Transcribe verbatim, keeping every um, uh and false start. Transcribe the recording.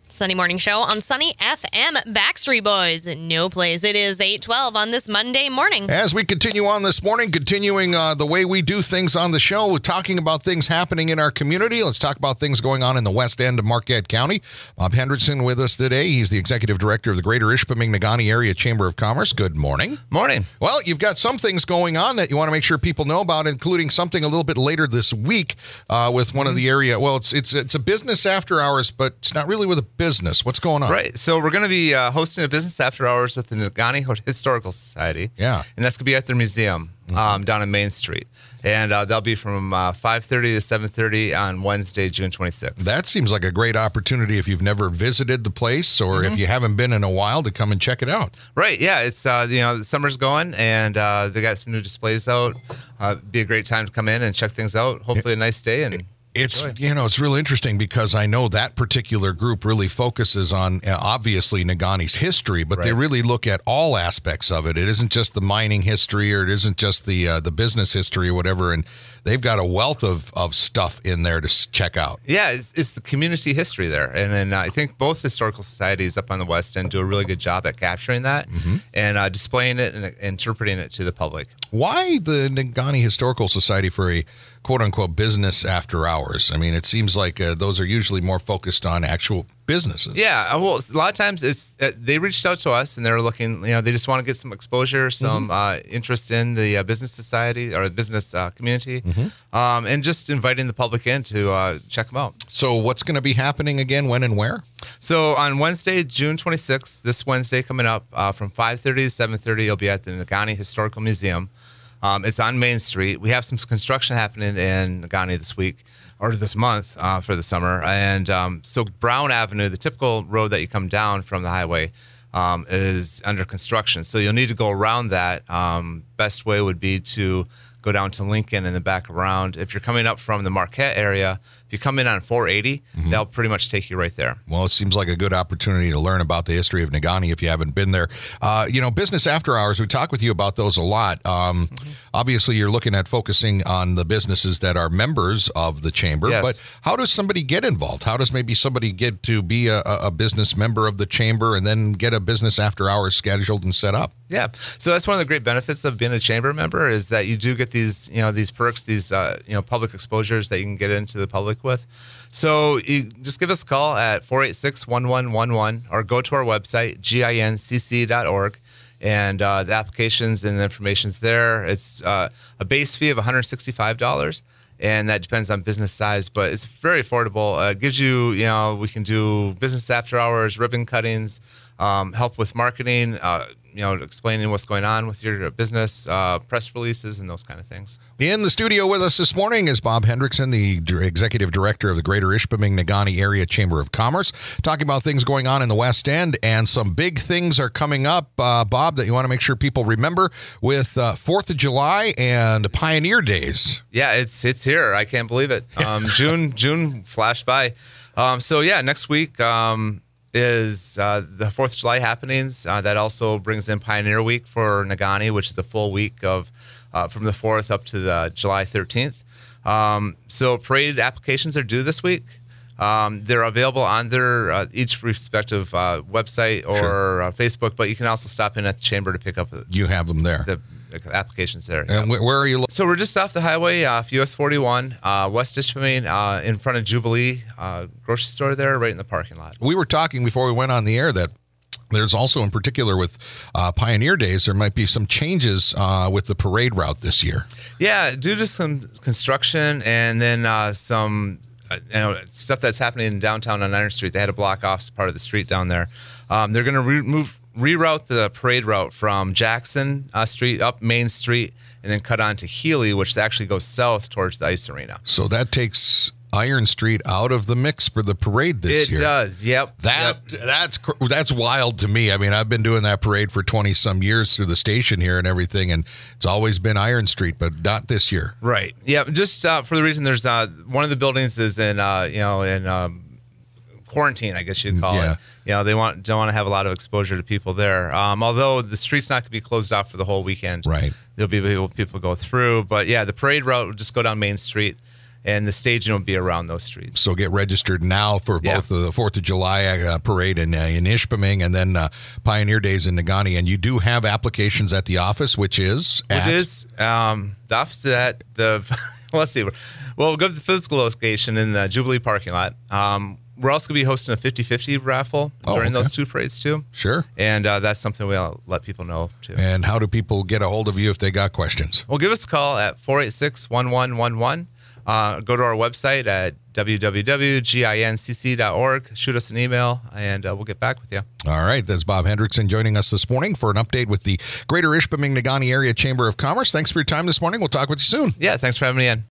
Sunny Morning Show on Sunny F M. Backstreet Boys, No Place. It is eight twelve on this Monday morning. As we continue on this morning, continuing uh, the way we do things on the show, we're talking about things happening in our community. Let's talk about things going on in the west end of Marquette County. Bob Hendrickson with us today. He's the executive director of the Greater Ishpeming-Negaunee Area Chamber of Commerce. Good morning. Morning. Well, you've got some things going on that you want to make sure people know about, including something a little bit later this week uh, with one mm-hmm. of the area. Well, it's it's it's a business after hours, but it's not really with a business. What's going on? Right. So we're going to be uh, hosting a business after hours with the Negaunee Historical Society. Yeah. And that's going to be at their museum mm-hmm. um, down on Main Street. And uh, they'll be from uh, five thirty to seven thirty on Wednesday, June twenty-sixth. That seems like a great opportunity if you've never visited the place or mm-hmm. if you haven't been in a while to come and check it out. Right. Yeah. It's, uh, you know, the summer's going and uh, they got some new displays out. Uh, be a great time to come in and check things out. Hopefully a nice day. and. It's, Enjoy. you know, it's real interesting because I know that particular group really focuses on, uh, obviously, Negaunee's history, but right. they really look at all aspects of it. It isn't just the mining history or it isn't just the uh, the business history or whatever, and they've got a wealth of, of stuff in there to check out. Yeah, it's, it's the community history there. And then uh, I think both historical societies up on the West End do a really good job at capturing that mm-hmm. and uh, displaying it and uh, interpreting it to the public. Why the Negaunee Historical Society for a quote-unquote business after hours? I mean, it seems like uh, those are usually more focused on actual businesses. Yeah, well, a lot of times it's uh, they reached out to us and they're looking, you know, they just want to get some exposure, some mm-hmm. uh, interest in the uh, business society or the business uh, community, mm-hmm. um, and just inviting the public in to uh, check them out. So what's going to be happening again, when and where? So on Wednesday, June twenty-sixth, this Wednesday coming up, uh, from five thirty to seven thirty, you'll be at the Negaunee Historical Museum. Um, it's on Main Street. We have some construction happening in Negaunee this week or this month uh, for the summer. And um, so Brown Avenue, the typical road that you come down from the highway, um, is under construction. So you'll need to go around that. Um, best way would be to go down to Lincoln and then back around. If you're coming up from the Marquette area, if you come in on four eighty, mm-hmm. they'll pretty much take you right there. Well, it seems like a good opportunity to learn about the history of Negaunee if you haven't been there. Uh, you know, business after hours, we talk with you about those a lot. Um, mm-hmm. Obviously, you're looking at focusing on the businesses that are members of the chamber, yes. but how does somebody get involved? How does maybe somebody get to be a, a business member of the chamber and then get a business after hours scheduled and set up? Yeah, so that's one of the great benefits of being a chamber member is that you do get these, you know, these perks, these, uh, you know, public exposures that you can get into the public with. So you just give us a call at four eight six, one one one one or go to our website, gincc dot org, and uh, the applications and the information's there. It's uh, a base fee of one hundred sixty-five dollars. And that depends on business size, but it's very affordable. Uh, it gives you, you know, we can do business after hours, ribbon cuttings, um, help with marketing, uh, you know, explaining what's going on with your business, uh, press releases, and those kind of things. In the studio with us this morning is Bob Hendrickson, the D- Executive Director of the Greater Ishpeming-Negaunee Area Chamber of Commerce, talking about things going on in the West End, and some big things are coming up, uh, Bob, that you want to make sure people remember with uh, fourth of July and Pioneer Days. Yeah, it's it's here. I can't believe it. Um, June June flashed by. Um, so, yeah, next week um, is uh, the fourth of July happenings. Uh, that also brings in Pioneer Week for Negaunee, which is a full week of uh, from the fourth up to the July thirteenth. Um, so parade applications are due this week. Um, they're available on their uh, each respective uh, website or sure. uh, Facebook, but you can also stop in at the chamber to pick up. You have them there. The, applications there. And yeah. Where are you? Lo- so we're just off the highway, off U S forty-one, uh, West Ishpeming, uh, in front of Jubilee uh, grocery store there, right in the parking lot. We were talking before we went on the air that there's also, in particular with uh, Pioneer Days, there might be some changes uh, with the parade route this year. Yeah, due to some construction and then uh, some uh, you know, stuff that's happening in downtown on Iron Street. They had to block off part of the street down there. Um, they're going to re- move. reroute the parade route from Jackson uh, Street up Main Street and then cut on to Healy, which actually goes south towards the ice arena. So that takes Iron Street out of the mix for the parade this it year. It does, yep. That yep. that's that's wild to me. I mean, I've been doing that parade for twenty some years through the station here and everything, and it's always been Iron Street, but not this year. Right. Yeah. Just uh, for the reason there's uh, one of the buildings is in uh, you know in um, quarantine, I guess you'd call yeah. it. You know, they want don't want to have a lot of exposure to people there. Um, although the street's not going to be closed off for the whole weekend. Right. There'll be people people go through, but yeah, the parade route will just go down Main Street. and the staging will be around those streets. So get registered now for Yeah. both the fourth of July uh, parade in, uh, in Ishpeming and then uh, Pioneer Days in Negaunee. And you do have applications at the office, which is at? It is um, the office at the, well, let's see. Well, we'll go to the physical location in the Jubilee parking lot. Um, we're also going to be hosting a fifty-fifty raffle Oh, during okay. those two parades, too. Sure. And uh, that's something we'll let people know, too. And how do people get a hold of you if they got questions? Well, give us a call at four eight six, one one one one. Uh, go to our website at w w w dot gincc dot org. Shoot us an email, and uh, we'll get back with you. All right. That's Bob Hendrickson joining us this morning for an update with the Greater Ishpeming Negaunee Area Chamber of Commerce. Thanks for your time this morning. We'll talk with you soon. Yeah, thanks for having me in.